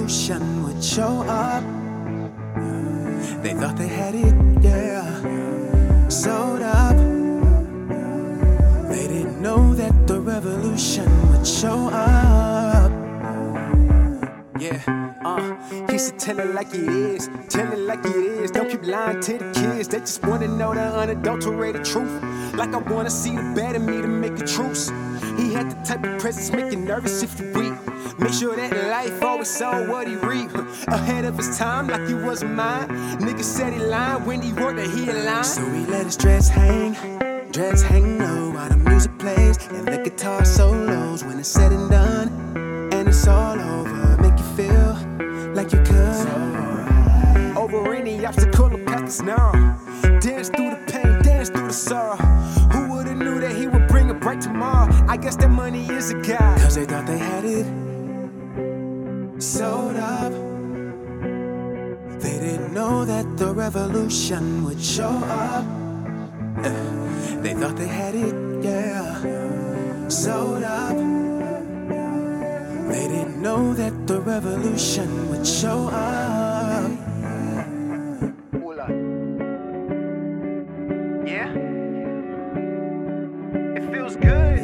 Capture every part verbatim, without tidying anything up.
revolution would show up. They thought they had it, yeah, sold up. They didn't know that the revolution would show up. Yeah, uh, he said tell it like it is, tell it like it is. Don't keep lying to the kids, they just wanna know the unadulterated truth. Like I wanna see the bad in me to make a truce. He had the type of presence make you nervous if you weak. Make sure that life always saw what he reap. Ahead of his time like he wasn't mine. Nigga said he lied when he wrote that he aligned. So he let his dreads hang, dreads hang low while the music plays and the guitar solos. When it's said and done and it's all over, make you feel like you could. Over any obstacle or path that's narrow. Dance through the pain, dance through the sorrow. Who would've knew that he would bring a bright tomorrow? I guess that money is a guide. Cause they thought they had it sold up. They didn't know that the revolution would show up. Uh, they thought they had it, yeah, sold up. They didn't know that the revolution would show up. Yeah, it feels good.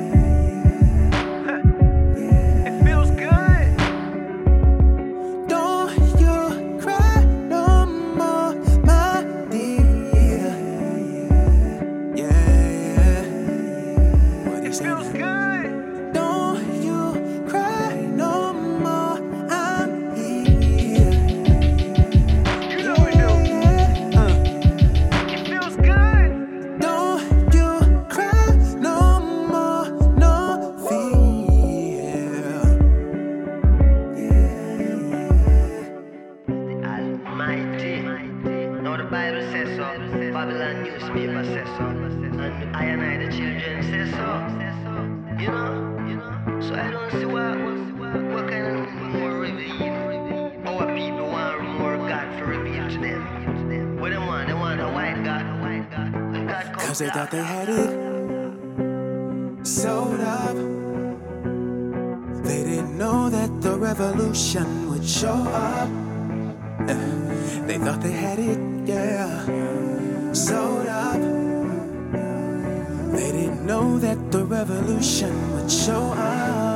Bible says so, Babylon newspaper says so, and I and I the children say so. You know, you know. So I don't see what what, what kind of more reveal our people want more God to reveal to them. What they want? They want a white God, a white God. When God comes Cause they down, thought they had it sold up. They didn't know that the revolution would show up. Uh, they thought they had it, yeah, sold up. They didn't know that the revolution would show up.